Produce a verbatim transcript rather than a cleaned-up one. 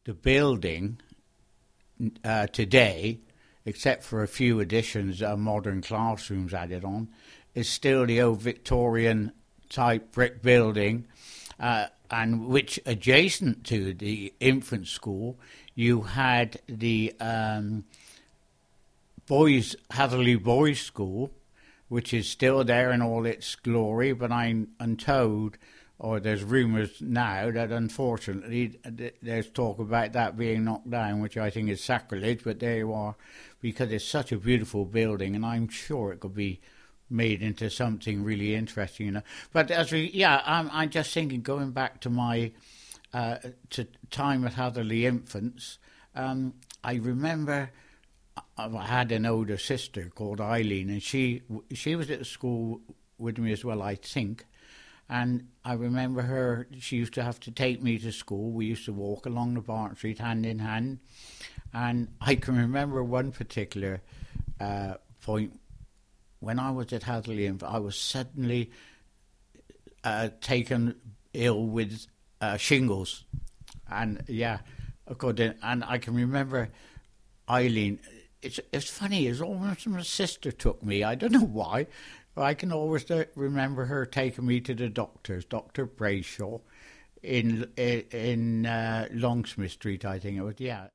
the building uh, today, except for a few additions, uh, modern classrooms added on, is still the old Victorian type brick building, uh, and which adjacent to the infant school, you had the um, boys Hatherley Boys School, which is still there in all its glory, but I'm, I'm told, or there's rumours now, that unfortunately there's talk about that being knocked down, which I think is sacrilege, but there you are, because it's such a beautiful building, and I'm sure it could be made into something really interesting, you know. But as we, yeah, I'm, I'm just thinking, going back to my uh, to time at Hatherley Infants, um, I remember I had an older sister called Eileen, and she she was at the school with me as well, I think. And I remember her, she used to have to take me to school. We used to walk along the Barton Street hand in hand. And I can remember one particular uh, point when I was at Hatherley, I was suddenly uh, taken ill with uh, shingles. And yeah, of course, and I can remember Eileen. It's it's funny, it's almost my sister took me. I don't know why, but I can always remember her taking me to the doctors, Doctor Brayshaw, in in uh, Longsmith Street, I think it was. Yeah.